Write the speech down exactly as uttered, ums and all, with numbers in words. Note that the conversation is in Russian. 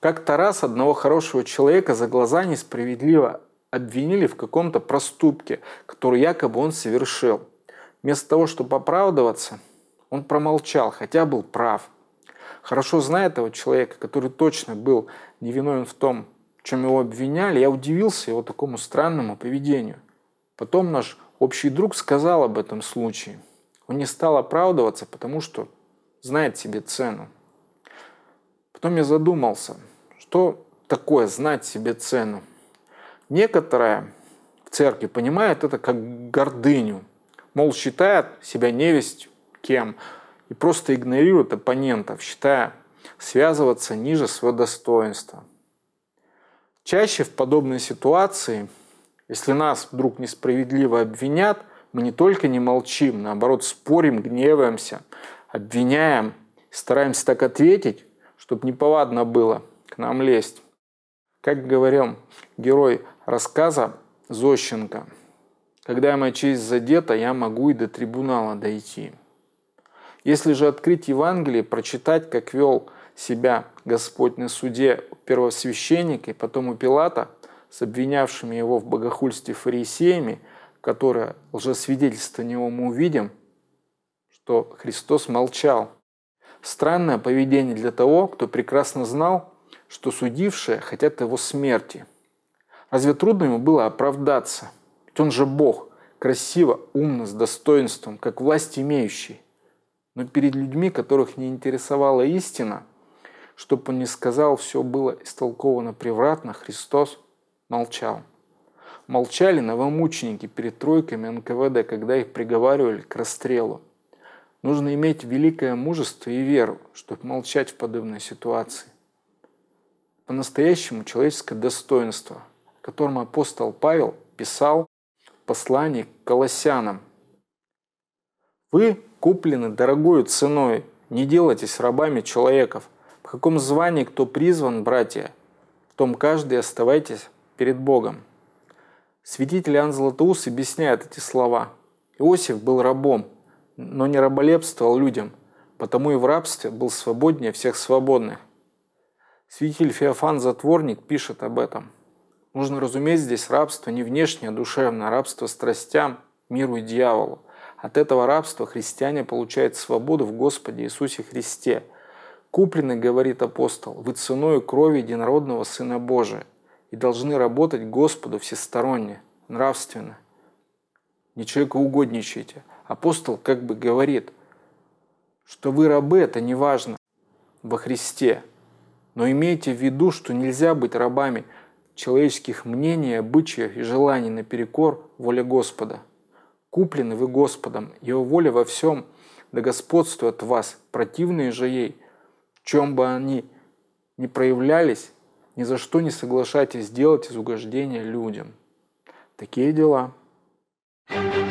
Как-то раз одного хорошего человека за глаза несправедливо обвинили в каком-то проступке, который якобы он совершил. Вместо того, чтобы оправдываться, он промолчал, хотя был прав. Хорошо зная этого человека, который точно был невиновен в том, в чем его обвиняли, я удивился его такому странному поведению. Потом наш общий друг сказал об этом случае. Он не стал оправдываться, потому что знает себе цену. Потом я задумался, что такое знать себе цену. Некоторые в церкви понимают это как гордыню. Мол, считают себя невесть кем и просто игнорируют оппонентов, считая связываться ниже своего достоинства. Чаще в подобной ситуации, если нас вдруг несправедливо обвинят, мы не только не молчим, наоборот спорим, гневаемся, обвиняем, стараемся так ответить, чтобы неповадно было к нам лезть. Как говорил герой рассказа Зощенко, когда моя честь задета, я могу и до трибунала дойти. Если же открыть Евангелие, прочитать, как вел себя Господь на суде у первосвященника и потом у Пилата с обвинявшими его в богохульстве фарисеями, которые лжесвидетельство него мы увидим, что Христос молчал. Странное поведение для того, кто прекрасно знал, что судившие хотят его смерти. Разве трудно ему было оправдаться? Ведь он же Бог, красиво, умно, с достоинством, как власть имеющий. Но перед людьми, которых не интересовала истина, чтобы он не сказал, все было истолковано превратно, Христос молчал. Молчали новомученики перед тройками эн ка вэ дэ, когда их приговаривали к расстрелу. Нужно иметь великое мужество и веру, чтобы молчать в подобной ситуации. По-настоящему человеческое достоинство, о котором апостол Павел писал в послании к Колоссянам. Вы куплены дорогою ценой, не делайтесь рабами человеков. В каком звании кто призван, братья, в том каждый оставайтесь перед Богом. Святитель Иоанн Златоуст объясняет эти слова. Иосиф был рабом, но не раболепствовал людям, потому и в рабстве был свободнее всех свободных. Святитель Феофан Затворник пишет об этом. Нужно разуметь здесь рабство не внешнее, а душевное, рабство страстям, миру и дьяволу. От этого рабства христиане получают свободу в Господе Иисусе Христе. Куплены, говорит апостол, вы ценою крови единородного Сына Божия и должны работать Господу всесторонне, нравственно. Не человекоугодничайте. Апостол как бы говорит, что вы рабы, это не важно во Христе. Но имейте в виду, что нельзя быть рабами человеческих мнений, обычаев и желаний наперекор воле Господа. Куплены вы Господом, Его воля во всем да господствует в вас, противные же ей, в чем бы они ни проявлялись, ни за что не соглашайтесь делать из угождения людям. Такие дела. Thank you.